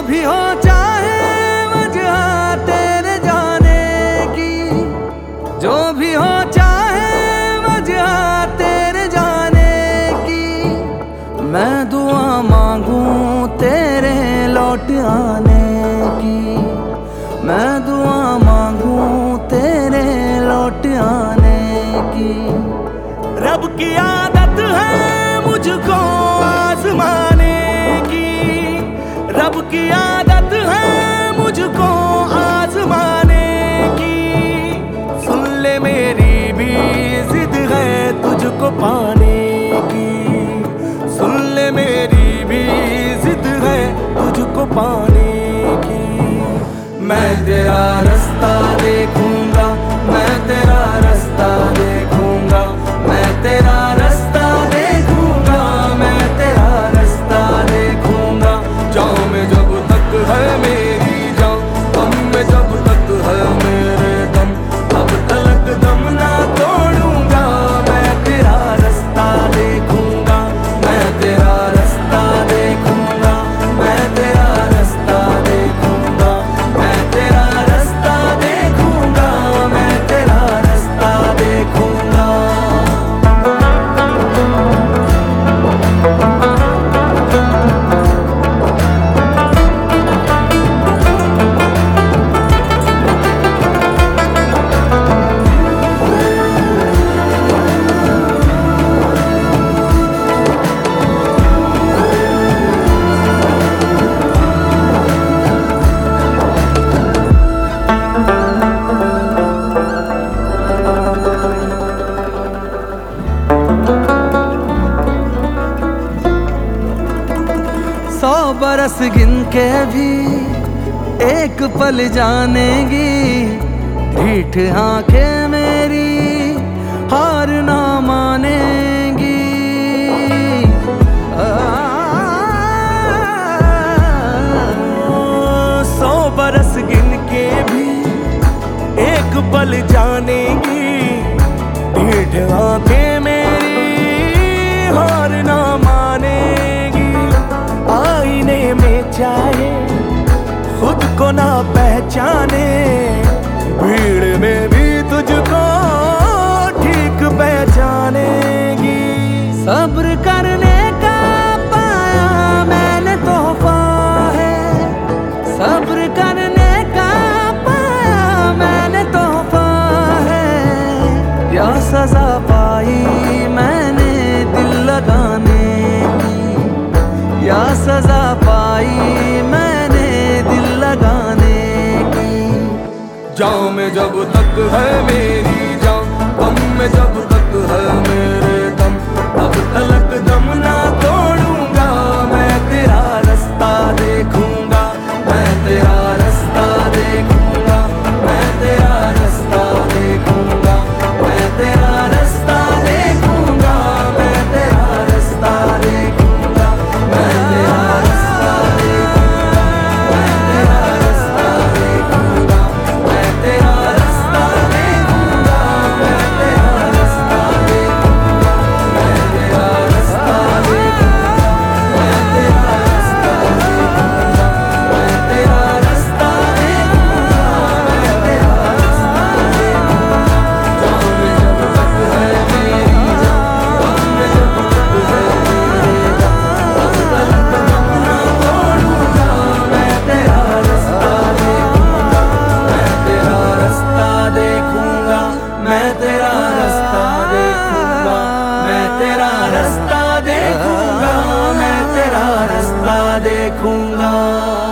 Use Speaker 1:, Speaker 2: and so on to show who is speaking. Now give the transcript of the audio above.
Speaker 1: भी हो चाहे वजह तेरे जाने की, जो भी हो चाहे वजह तेरे जाने की, मैं दुआ मांगूं तेरे लौट आने की, मैं दुआ मांगूं तेरे लौट आने की। रब की आदत है मुझको आजमाने की, रब की आदत है मुझको आजमाने की। सुन ले मेरी भी जिद है तुझको पाने की, सुन ले मेरी भी जिद है तुझको पाने की। मैं तेरा रास्ता देखूंगा, मैं तेरा रास्ता देखूंगा, मैं तेरा रास्ता देखूंगा, मैं तेरा रास्ता देखूंगा। जाऊं में जब तक है मेरी जान, दम में जब तक है मेरे दम, तब तलक दम ना तोड़ूंगा। मैं तेरा रास्ता देखूंगा, मैं तेरा रास्ता देखूंगा, मैं तेरा रास्ता देखूंगा, मैं तेरा रास्ता देखूंगा, मैं तेरा रास्ता देखूंगा। सौ बरस गिन के भी एक पल जानेगी, ढीठ आंखें मेरी हार ना मानेगी। सौ बरस गिन के भी एक पल जानेगी, ढीठ आंखें मेरी हार ना मानेगी। आईने में चाहे खुद को ना पहचाने, भीड़ में भी तुझको ठीक पहचानेगी। सब्र करने का पाया मैंने तोहफा है, सब्र करने का पाया मैंने तोहफा है। या सजा पाई मैंने दिल लगाने की, या सजा पाई मैंने दिल लगाने की। जाऊं में जब तक है मेरी जान, दम में जब तक है मेरे दम, तब तलक दम ना तोड़ूंगा। मैं तेरा रास्ता देखूंगा, मैं तेरा रास्ता देखूंगा, मैं तेरा रास्ता देखूंगा, मैं तेरा रास्ता देखूंगा, मैं तेरा रास्ता देखूंगा, मैं तेरा रास्ता देखूंगा, मैं तेरा रास्ता देखूंगा, मैं तेरा रास्ता देखूंगा, मैं तेरा रास्ता देखूंगा, मैं तेरा रास्ता देखूंगा, मैं तेरा रास्ता देखूंगा, मैं तेरा रास्ता देखूंगा, मैं तेरा रास्ता देखूंगा। जाऊं में जब तक है मेरी जान, दम में जब तक है मेरे दम, तब तलक दम ना तोड़ूंगा। मैं तेरा रास्ता देखूंगा, मैं तेरा रास्ता देखूंगा, मैं तेरा रास्ता देखूंगा, मैं तेरा रास्ता देखूंगा, मैं तेरा रास्ता देखूंगा।